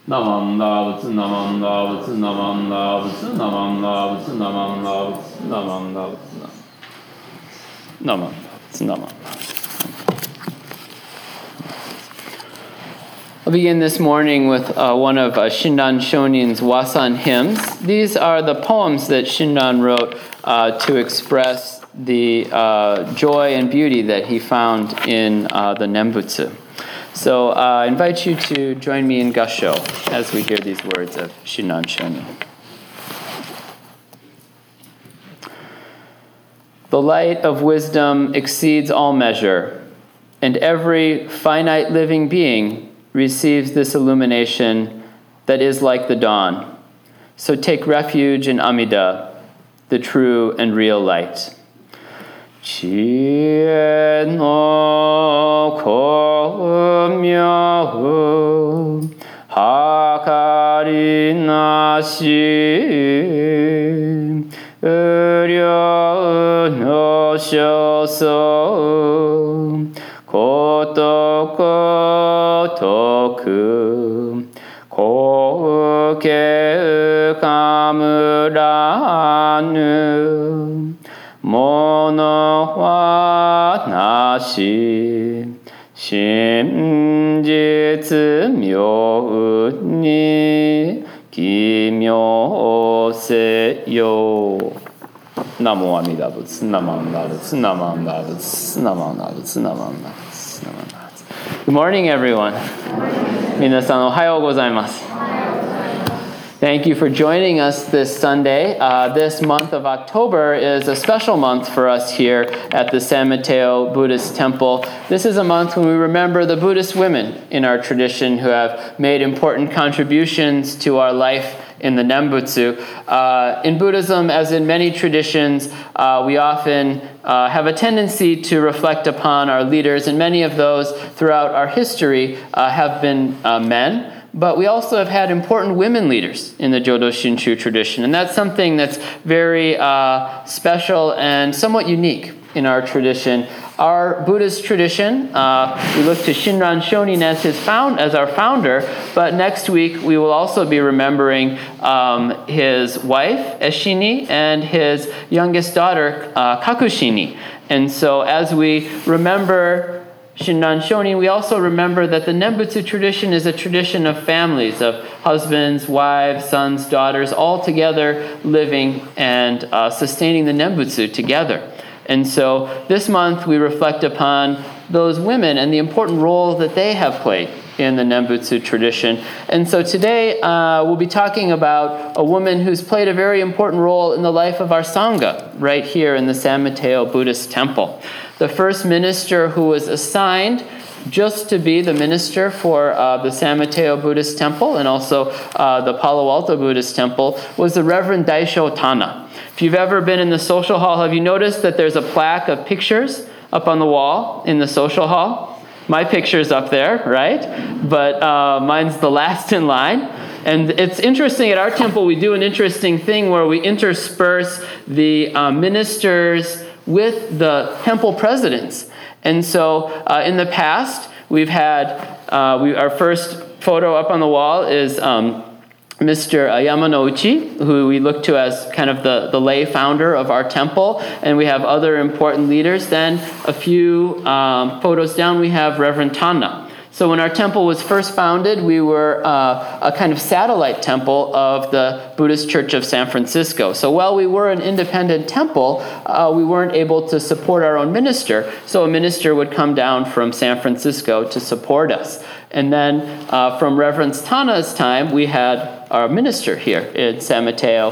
Namanda Butsu Namanda Butsu Namanda Butsu Namanda Butsu Namanda Butsu Namanda Butsu Namanda Butsu Namanda. I'll begin this morning with one of Shinran Shonin's Wasan hymns. These are the poems that Shinran wrote to express the joy and beauty that he found in the Nembutsu. So I invite you to join me in Gassho as we hear these words of Shinran Shonin. The light of wisdom exceeds all measure, and every finite living being receives this illumination that is like the dawn. So take refuge in Amida, the true and real light. Chie no komyo hakari nashi uryo no shoso koto kotoku koke kamuranu mono wa nashi shinjitsu myou ni kimyo seyo. Namo Amida Butsu, Namo Amida Butsu, Namo Amida Butsu, Namo Amida Butsu, Namo Amida Butsu, Namo Amida Butsu. Good morning, everyone. Minasan ohayou gozaimasu. Thank you for joining us this Sunday. This month of October is a special month for us here at the San Mateo Buddhist Temple. This is a month when we remember the Buddhist women in our tradition who have made important contributions to our life in the Nembutsu. In Buddhism, as in many traditions, we often have a tendency to reflect upon our leaders, and many of those throughout our history have been men. But we also have had important women leaders in the Jodo Shinshu tradition, and that's something that's very special and somewhat unique in our tradition. Our Buddhist tradition, we look to Shinran Shonin as our founder, but next week we will also be remembering his wife, Eshini, and his youngest daughter, Kakushini. And so as we remember Shinran Shonin, we also remember that the Nembutsu tradition is a tradition of families, of husbands, wives, sons, daughters, all together living and sustaining the Nembutsu together. And so this month we reflect upon those women and the important role that they have played in the Nembutsu tradition. And so today we'll be talking about a woman who's played a very important role in the life of our Sangha right here in the San Mateo Buddhist Temple. The first minister who was assigned just to be the minister for the San Mateo Buddhist Temple and also the Palo Alto Buddhist Temple was the Reverend Daisho Tana. If you've ever been in the social hall, have you noticed that there's a plaque of pictures up on the wall in the social hall? My picture's up there, right? But mine's the last in line. And it's interesting, at our temple we do an interesting thing where we intersperse the ministers with the temple presidents. And so in the past, we've had, our first photo up on the wall is Mr. Yamanouchi, who we look to as kind of the lay founder of our temple, and we have other important leaders. Then a few photos down, we have Reverend Tana. So when our temple was first founded, we were a kind of satellite temple of the Buddhist Church of San Francisco. So while we were an independent temple, we weren't able to support our own minister. So a minister would come down from San Francisco to support us. And then from Reverend Tana's time, we had our minister here in San Mateo,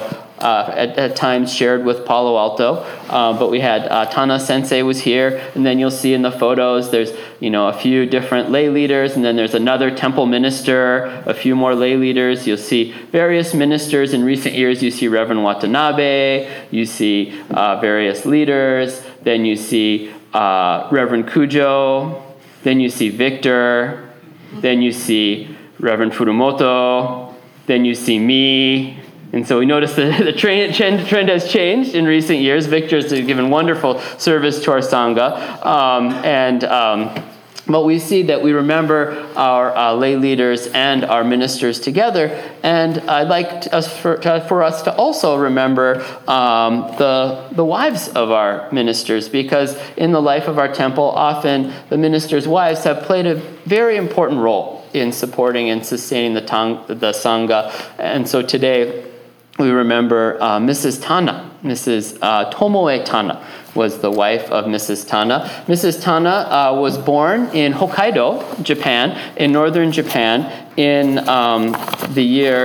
at times shared with Palo Alto, but we had Tana Sensei was here, and then you'll see in the photos there's a few different lay leaders, and then there's another temple minister, a few more lay leaders. You'll see various ministers in recent years. You see Reverend Watanabe, you see various leaders, then you see Reverend Kujo, then you see Victor, then you see Reverend Furumoto, then you see me. And so we notice the trend has changed in recent years. Victor's given wonderful service to our Sangha. But we see that we remember our lay leaders and our ministers together, and I'd like for us to also remember the wives of our ministers, because in the life of our temple, often the ministers' wives have played a very important role in supporting and sustaining the Sangha. And so today we remember Mrs. Tana. Mrs. Tomoe Tana was the wife of Mrs. Tana. Mrs. Tana was born in Hokkaido, Japan, in northern Japan, in the year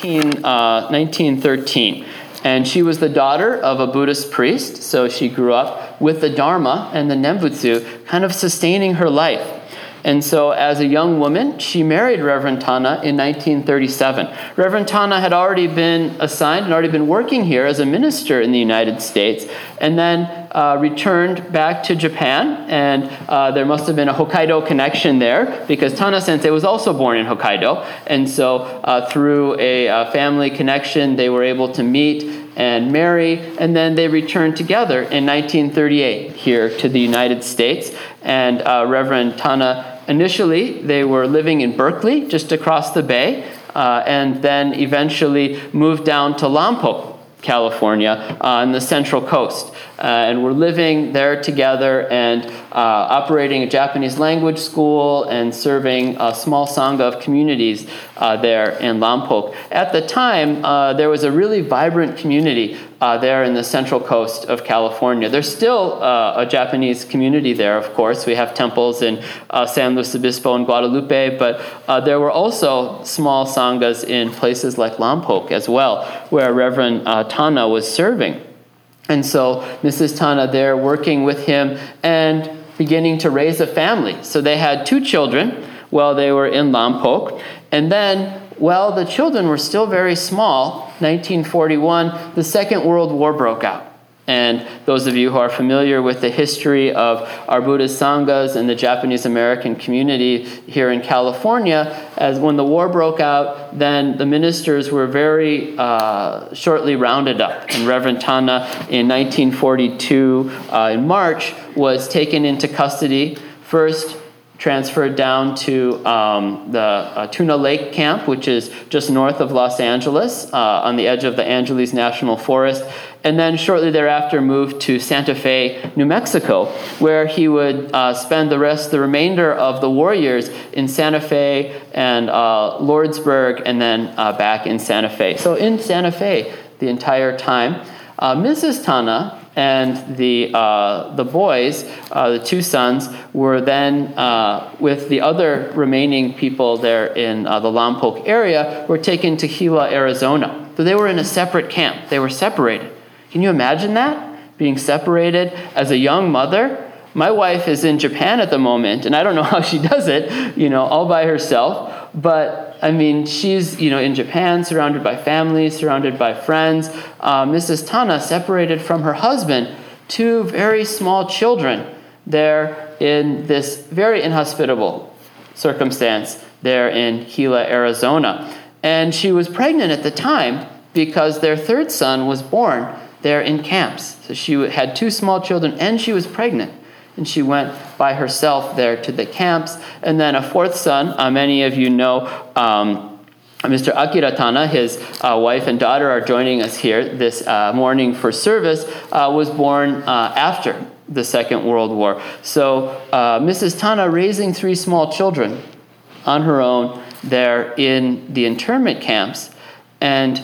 1913. And she was the daughter of a Buddhist priest, so she grew up with the Dharma and the Nembutsu kind of sustaining her life. And so as a young woman, she married Reverend Tana in 1937. Reverend Tana had already been assigned and already been working here as a minister in the United States, and then returned back to Japan. And there must have been a Hokkaido connection there, because Tana Sensei was also born in Hokkaido. And so through a family connection, they were able to meet and marry, and then they returned together in 1938 here to the United States. And Reverend Tana, initially, they were living in Berkeley, just across the bay, and then eventually moved down to Lompoc, California, on the Central Coast. And we're living there together and operating a Japanese language school and serving a small Sangha of communities there in Lompoc. At the time, there was a really vibrant community there in the Central Coast of California. There's still a Japanese community there, of course. We have temples in San Luis Obispo and Guadalupe, but there were also small Sanghas in places like Lompoc as well, where Reverend Tana was serving. And so Mrs. Tana there working with him and beginning to raise a family. So they had 2 children while they were in Lompoc. And then, while the children were still very small, 1941, the Second World War broke out. And those of you who are familiar with the history of our Buddhist Sanghas and the Japanese American community here in California, as when the war broke out, then the ministers were very shortly rounded up. And Reverend Tana in 1942, in March, was taken into custody, first transferred down to the Tuna Lake camp, which is just north of Los Angeles, on the edge of the Angeles National Forest, and then shortly thereafter moved to Santa Fe, New Mexico, where he would spend the remainder of the war years in Santa Fe and Lordsburg, and then back in Santa Fe. So in Santa Fe the entire time. Mrs. Tana and the boys, the 2 sons, were then, with the other remaining people there in the Lompoc area, were taken to Gila, Arizona. So they were in a separate camp. They were separated. Can you imagine that? Being separated as a young mother? My wife is in Japan at the moment, and I don't know how she does it, all by herself. But, I mean, she's, in Japan, surrounded by family, surrounded by friends. Mrs. Tana separated from her husband, 2 very small children there in this very inhospitable circumstance there in Gila, Arizona. And she was pregnant at the time because their 3rd son was born there in camps. So she had 2 small children, and she was pregnant. And she went by herself there to the camps. And then a 4th son, many of you know, Mr. Akira Tana, his wife and daughter are joining us here this morning for service, was born after the Second World War. So Mrs. Tana raising 3 small children on her own there in the internment camps. And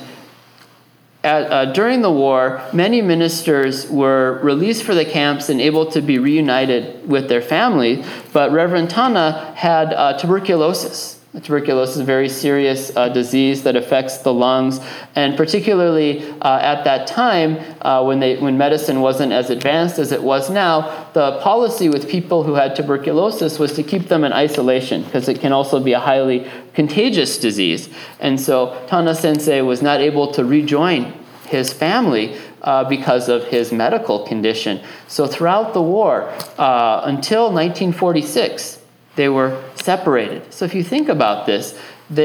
during the war, many ministers were released for the camps and able to be reunited with their family, but Reverend Tana had tuberculosis. Tuberculosis is a very serious disease that affects the lungs, and particularly at that time, when medicine wasn't as advanced as it was now, the policy with people who had tuberculosis was to keep them in isolation, because it can also be a highly contagious disease. And so Tana Sensei was not able to rejoin his family because of his medical condition. So throughout the war, until 1946, they were separated. So if you think about this,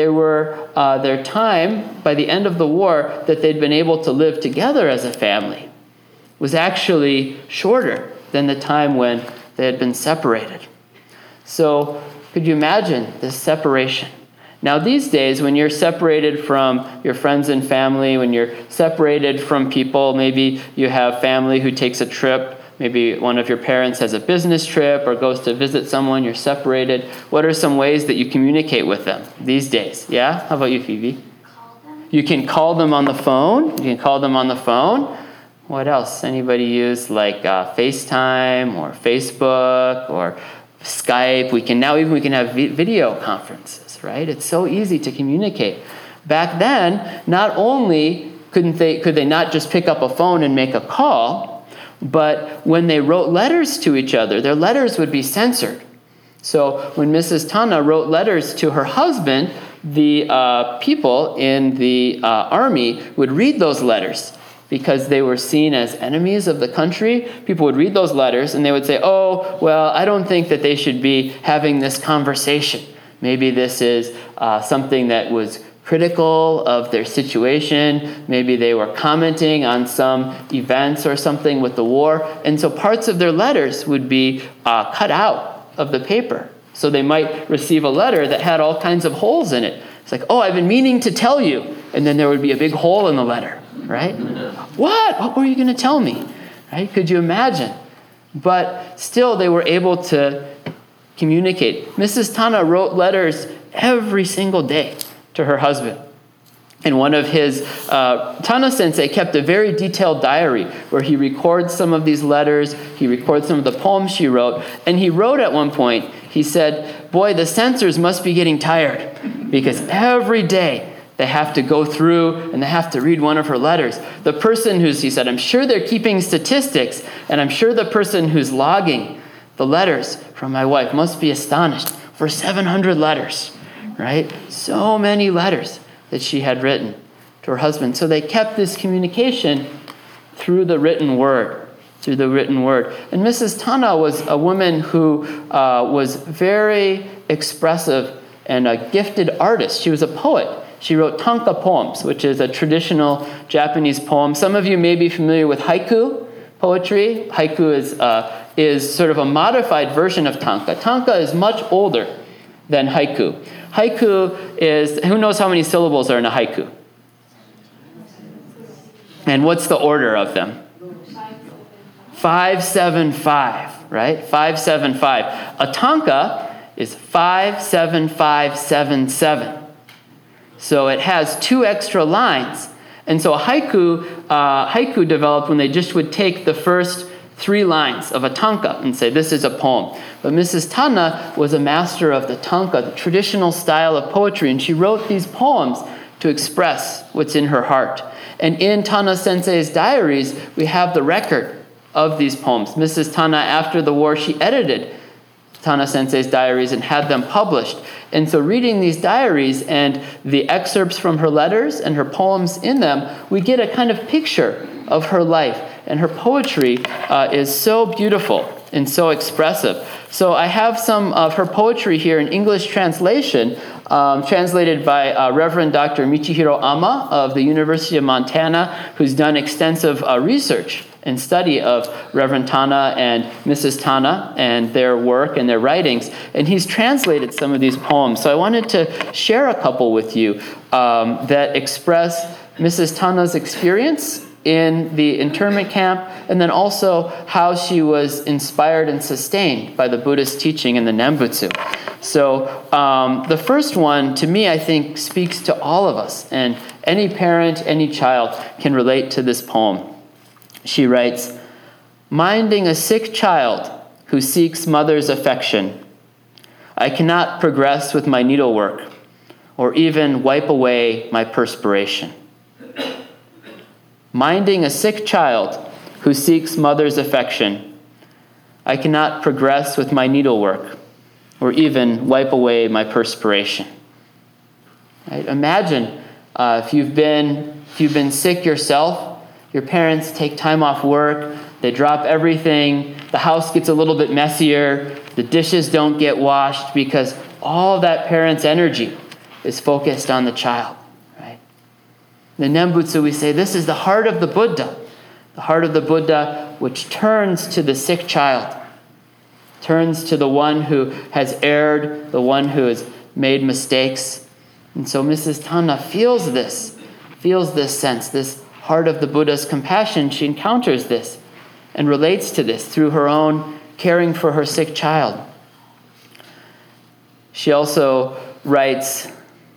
their time by the end of the war that they'd been able to live together as a family was actually shorter than the time when they had been separated. So could you imagine this separation? Now these days, when you're separated from your friends and family, when you're separated from people, maybe you have family who takes a trip, maybe one of your parents has a business trip or goes to visit someone, you're separated. What are some ways that you communicate with them these days? Yeah? How about you, Phoebe? Call them. You can call them on the phone. You can call them on the phone. What else? Anybody use like FaceTime or Facebook or Skype? We can have video conferences, right? It's so easy to communicate. Back then, not only could they not just pick up a phone and make a call, but when they wrote letters to each other, their letters would be censored. So when Mrs. Tana wrote letters to her husband, the people in the army would read those letters because they were seen as enemies of the country. People would read those letters and they would say, oh, well, I don't think that they should be having this conversation. Maybe this is something that was critical of their situation. Maybe they were commenting on some events or something with the war. And so parts of their letters would be cut out of the paper. So they might receive a letter that had all kinds of holes in it. It's like, oh, I've been meaning to tell you. And then there would be a big hole in the letter, right? What were you going to tell me? Right? Could you imagine? But still they were able to communicate. Mrs. Tana wrote letters every single day to her husband. And one of his, Tana Sensei kept a very detailed diary where he records some of these letters, he records some of the poems she wrote, and he wrote at one point, he said, boy, the censors must be getting tired because every day they have to go through and they have to read one of her letters. The person he said, I'm sure they're keeping statistics, and I'm sure the person who's logging the letters from my wife must be astonished for 700 letters, right? So many letters that she had written to her husband. So they kept this communication through the written word. And Mrs. Tana was a woman who was very expressive and a gifted artist. She was a poet. She wrote tanka poems, which is a traditional Japanese poem. Some of you may be familiar with haiku poetry. Haiku is sort of a modified version of tanka. Tanka is much older than haiku. Haiku is, who knows how many syllables are in a haiku? And what's the order of them? 5-7-5, right? 5-7-5. A tanka is 5-7-5-7-7. So it has 2 extra lines. And so haiku developed when they just would take the first 3 lines of a tanka and say, this is a poem. But Mrs. Tana was a master of the tanka, the traditional style of poetry, and she wrote these poems to express what's in her heart. And in Tana Sensei's diaries, we have the record of these poems. Mrs. Tana, after the war, she edited Tana Sensei's diaries and had them published. And so reading these diaries and the excerpts from her letters and her poems in them, we get a kind of picture of her life. And her poetry is so beautiful and so expressive. So I have some of her poetry here in English translation, translated by Reverend Dr. Michihiro Ama of the University of Montana, who's done extensive research and study of Reverend Tana and Mrs. Tana and their work and their writings. And he's translated some of these poems. So I wanted to share a couple with you that express Mrs. Tana's experience in the internment camp, and then also how she was inspired and sustained by the Buddhist teaching in the Nembutsu. So the first one, to me, I think speaks to all of us, and any parent, any child can relate to this poem. She writes, minding a sick child who seeks mother's affection, I cannot progress with my needlework or even wipe away my perspiration. Minding a sick child who seeks mother's affection, I cannot progress with my needlework or even wipe away my perspiration. Right? Imagine if you've been sick yourself, your parents take time off work, they drop everything, the house gets a little bit messier, the dishes don't get washed because all that parent's energy is focused on the child. In the Nembutsu, we say this is the heart of the Buddha which turns to the sick child. turns to the one who has erred, the one who has made mistakes. And so Mrs. Tana feels this sense, this heart of the Buddha's compassion. She encounters this and relates to this through her own caring for her sick child. She also writes,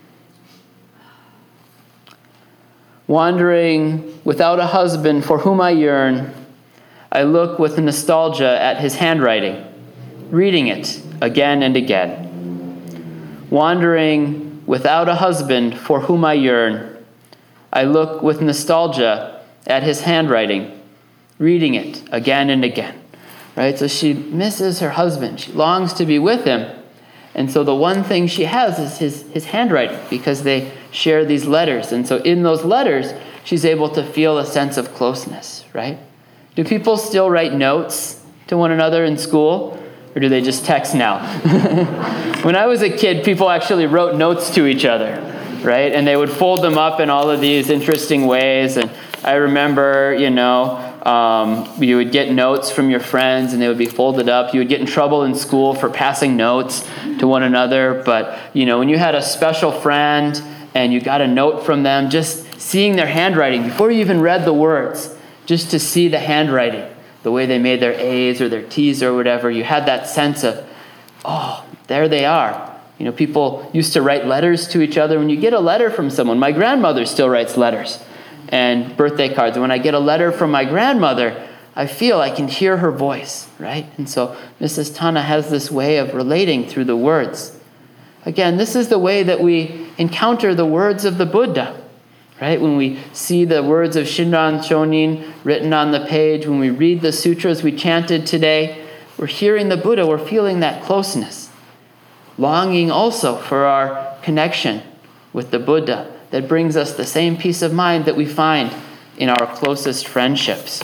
"Wandering without a husband for whom I yearn, I look with nostalgia at his handwriting, reading it again and again. Wandering without a husband for whom I yearn, I look with nostalgia at his handwriting, reading it again and again." Right? So she misses her husband. She longs to be with him. And so the one thing she has is his handwriting, because they share these letters. And so in those letters, she's able to feel a sense of closeness, right? Do people still write notes to one another in school? Or do they just text now? When I was a kid, people actually wrote notes to each other, right? And they would fold them up in all of these interesting ways. And I remember, you would get notes from your friends and they would be folded up. You would get in trouble in school for passing notes to one another. But, when you had a special friend and you got a note from them, just seeing their handwriting before you even read the words, just to see the handwriting, the way they made their A's or their T's or whatever, you had that sense of, oh, there they are. People used to write letters to each other. When you get a letter from someone, my grandmother still writes letters and birthday cards. When I get a letter from my grandmother, I feel I can hear her voice, right? And so Mrs. Tana has this way of relating through the words. Again, this is the way that we encounter the words of the Buddha, right? When we see the words of Shinran Shonin written on the page, when we read the sutras we chanted today, we're hearing the Buddha, we're feeling that closeness. Longing also for our connection with the Buddha that brings us the same peace of mind that we find in our closest friendships.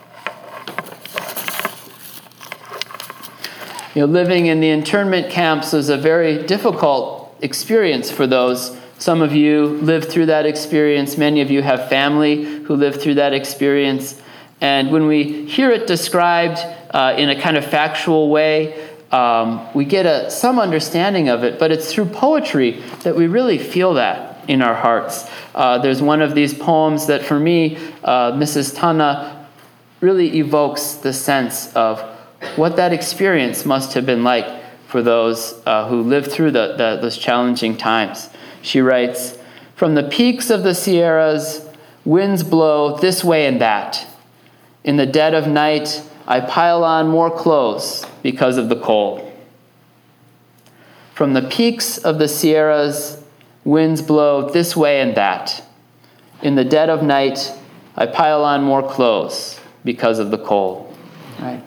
Living in the internment camps was a very difficult experience for those. Some of you lived through that experience. Many of you have family who lived through that experience. And when we hear it described in a kind of factual way, we get some understanding of it, but it's through poetry that we really feel that in our hearts. There's one of these poems that for me, Mrs. Tana really evokes the sense of what that experience must have been like for those who lived through those challenging times. She writes, "From the peaks of the Sierras, winds blow this way and that. In the dead of night, I pile on more clothes because of the cold. From the peaks of the Sierras, winds blow this way and that. In the dead of night, I pile on more clothes because of the cold." Right?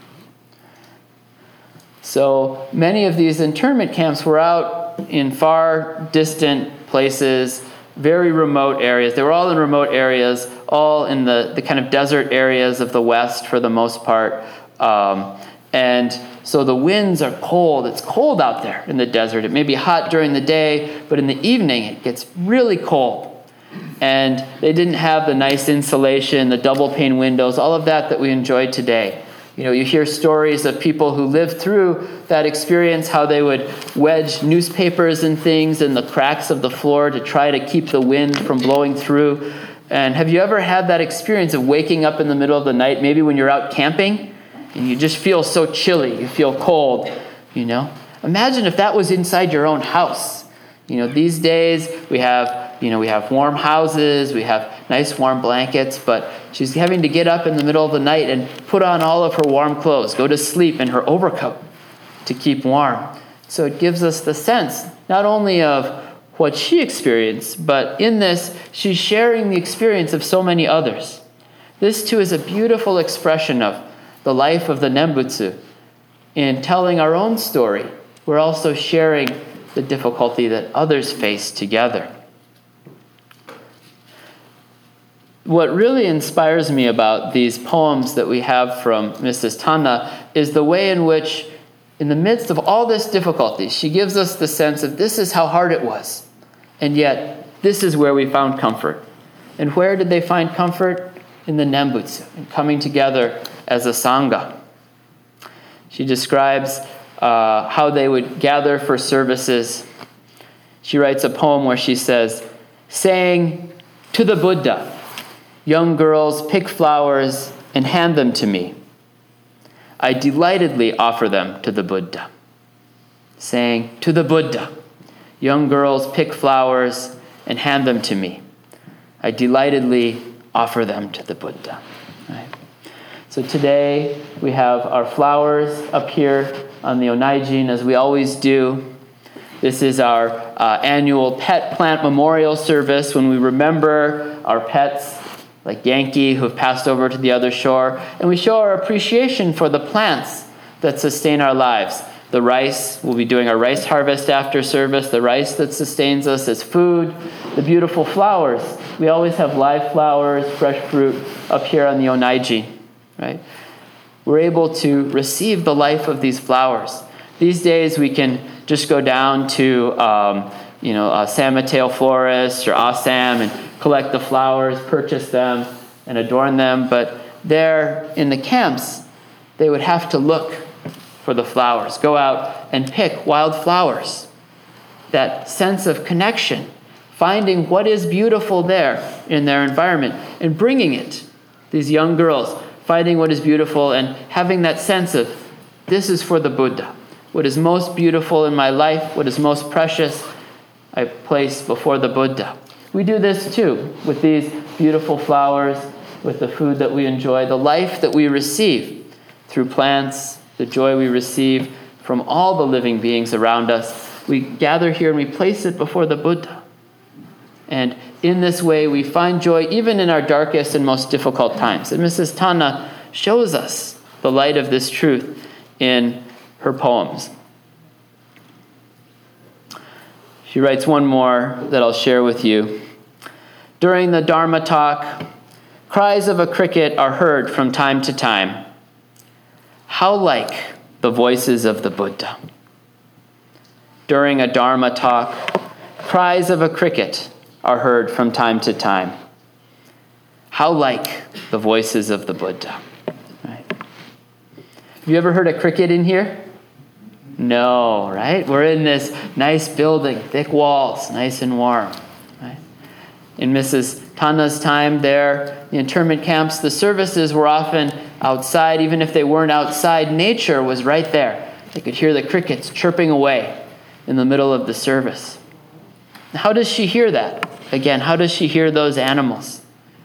So many of these internment camps were out in far distant places, very remote areas. They were all in remote areas, all in the kind of desert areas of the West for the most part. And so the winds are cold. It's cold out there in the desert. It may be hot during the day, but in the evening it gets really cold. And they didn't have the nice insulation, the double pane windows, all of that we enjoy today. You hear stories of people who lived through that experience, how they would wedge newspapers and things in the cracks of the floor to try to keep the wind from blowing through. And have you ever had that experience of waking up in the middle of the night, maybe when you're out camping, and you just feel so chilly, you feel cold, Imagine if that was inside your own house. These days we have warm houses, we have nice warm blankets, but she's having to get up in the middle of the night and put on all of her warm clothes, go to sleep in her overcoat to keep warm. So it gives us the sense not only of what she experienced, but in this, she's sharing the experience of so many others. This too is a beautiful expression of the life of the Nembutsu. In telling our own story, we're also sharing the difficulty that others face together. What really inspires me about these poems that we have from Mrs. Tana is the way in which, in the midst of all this difficulty, she gives us the sense of this is how hard it was, and yet this is where we found comfort. And where did they find comfort? In the Nembutsu, in coming together as a Sangha. She describes how they would gather for services. She writes a poem where she says, saying to the Buddha, young girls pick flowers and hand them to me. I delightedly offer them to the Buddha. Saying to the Buddha, young girls pick flowers and hand them to me. I delightedly offer them to the Buddha. Right? So today we have our flowers up here on the Onaijin, as we always do. This is our annual pet plant memorial service when we remember our pets like Yankee who have passed over to the other shore, and we show our appreciation for the plants that sustain our lives. The rice, we'll be doing our rice harvest after service, the rice that sustains us as food, the beautiful flowers. We always have live flowers, fresh fruit up here on the Onaiji, right? We're able to receive the life of these flowers. These days we can just go down to San Mateo Florist or Assam and collect the flowers, purchase them, and adorn them. But there in the camps, they would have to look for the flowers, go out and pick wild flowers. That sense of connection, finding what is beautiful there in their environment and bringing it. These young girls finding what is beautiful and having that sense of, this is for the Buddha. What is most beautiful in my life, what is most precious, I place before the Buddha. We do this too with these beautiful flowers, with the food that we enjoy, the life that we receive through plants, the joy we receive from all the living beings around us. We gather here and we place it before the Buddha. And in this way, we find joy even in our darkest and most difficult times. And Mrs. Tana shows us the light of this truth in her poems. She writes one more that I'll share with you. During the Dharma talk, cries of a cricket are heard from time to time. How like the voices of the Buddha. During a Dharma talk, cries of a cricket are heard from time to time. How like the voices of the Buddha. Right? Have you ever heard a cricket in here? No, right? We're in this nice building, thick walls, nice and warm. Right? In Mrs. Tana's time there, the internment camps, the services were often outside. Even if they weren't outside, nature was right there. They could hear the crickets chirping away in the middle of the service. How does she hear that? Again, how does she hear those animals?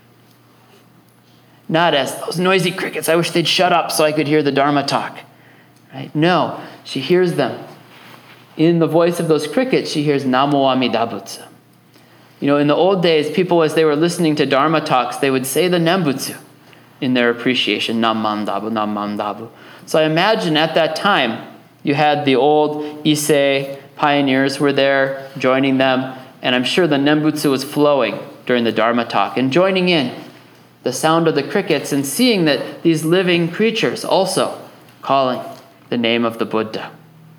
Not as those noisy crickets, I wish they'd shut up so I could hear the Dharma talk. Right? No, she hears them. In the voice of those crickets, she hears Namo Amida Butsu. You know, in the old days, people, as they were listening to Dharma talks, they would say the Nembutsu in their appreciation, Nam Mandabu, Nam Mandabu. So I imagine at that time, you had the old Issei pioneers were there joining them, and I'm sure the Nembutsu was flowing during the Dharma talk, and joining in the sound of the crickets and seeing that these living creatures also calling the name of the Buddha.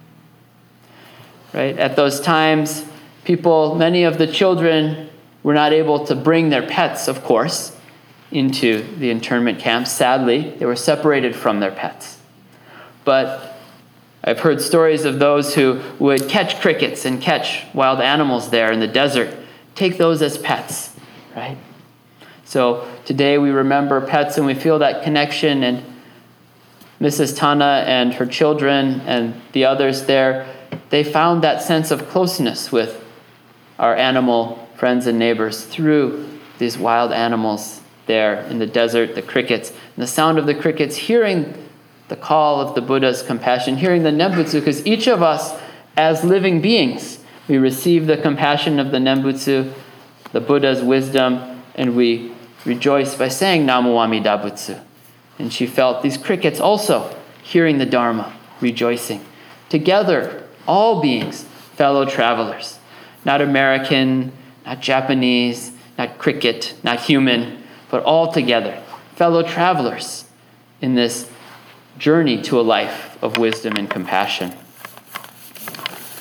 Right? At those times, many of the children were not able to bring their pets, of course, into the internment camps. Sadly, they were separated from their pets. But I've heard stories of those who would catch crickets and catch wild animals there in the desert, take those as pets, right? So today we remember pets and we feel that connection, and Mrs. Tana and her children and the others there, they found that sense of closeness with our animal friends and neighbors through these wild animals there in the desert, the crickets, and the sound of the crickets, hearing the call of the Buddha's compassion, hearing the Nembutsu, because each of us, as living beings, we receive the compassion of the Nembutsu, the Buddha's wisdom, and we rejoice by saying Namo Amida Butsu. And she felt these crickets also hearing the Dharma, rejoicing. Together, all beings, fellow travelers, not American, not Japanese, not cricket, not human, but all together, fellow travelers in this journey to a life of wisdom and compassion.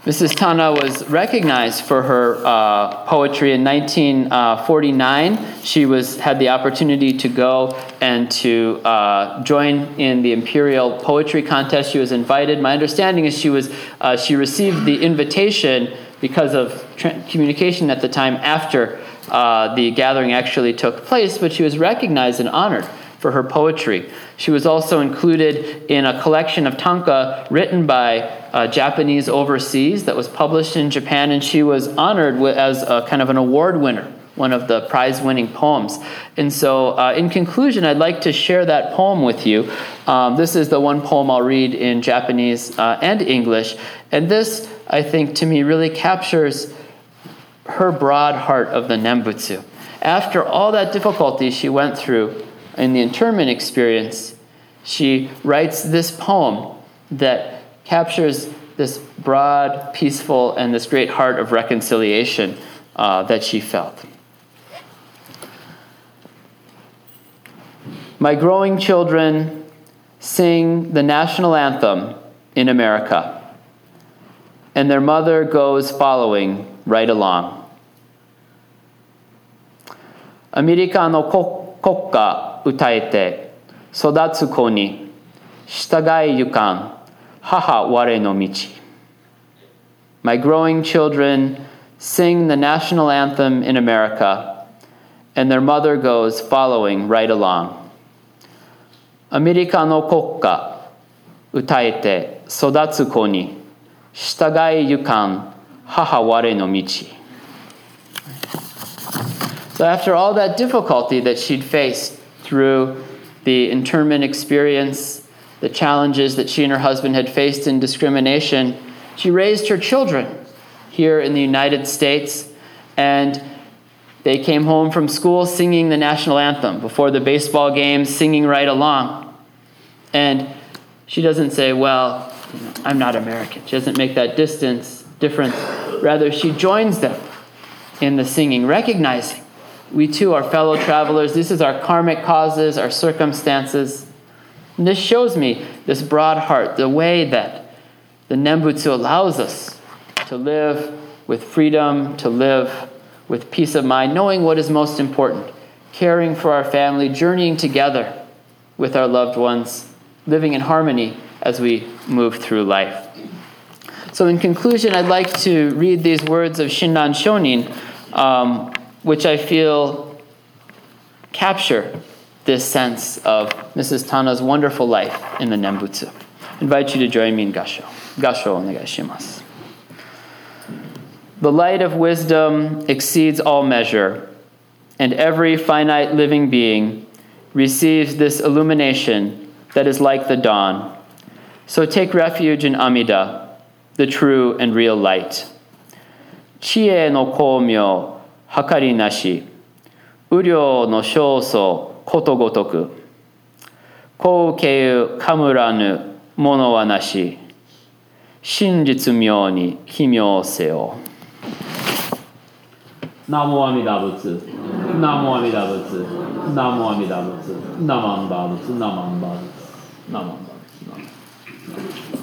Mrs. Tana was recognized for her poetry in 1949. She had the opportunity to go and to join in the Imperial Poetry Contest. She was invited. My understanding is she received the invitation because of communication at the time after the gathering actually took place, but she was recognized and honored for her poetry. She was also included in a collection of tanka written by Japanese overseas that was published in Japan, and she was honored as a kind of an award winner, one of the prize-winning poems. And so in conclusion, I'd like to share that poem with you. This is the one poem I'll read in Japanese and English, and this, I think, to me, really captures her broad heart of the Nembutsu. After all that difficulty she went through in the internment experience, she writes this poem that captures this broad, peaceful, and this great heart of reconciliation that she felt. My growing children sing the national anthem in America, and their mother goes following right along. アメリカの国歌歌えて育つ子に従いゆかん母我の道. My growing children sing the national anthem in America, and their mother goes following right along. アメリカの国歌歌えて育つ子に従いゆかん母我の道. So after all that difficulty that she'd faced through the internment experience, the challenges that she and her husband had faced in discrimination, she raised her children here in the United States, and they came home from school singing the national anthem before the baseball games, singing right along. And she doesn't say, well, I'm not American. She doesn't make that difference. Rather, she joins them in the singing, recognizing we too are fellow travelers. This is our karmic causes, our circumstances. And this shows me this broad heart, the way that the Nembutsu allows us to live with freedom, to live with peace of mind, knowing what is most important, caring for our family, journeying together with our loved ones, living in harmony as we move through life. So in conclusion, I'd like to read these words of Shinran Shonin, which I feel capture this sense of Mrs. Tana's wonderful life in the Nembutsu. I invite you to join me in Gasho. Gasho onegai shimasu. The light of wisdom exceeds all measure, and every finite living being receives this illumination that is like the dawn. So take refuge in Amida, the true and real light. Chie no koumyo hakari nashi, uryo no shouso koto gotoku, koukeu kamuranu mono wa nashi, shinjitsu myo ni kimyo seo. Namo Amida Butsu, Namo Amida Butsu, Namo Amida Butsu, Namam Butsu, Namam Butsu, Namam Butsu.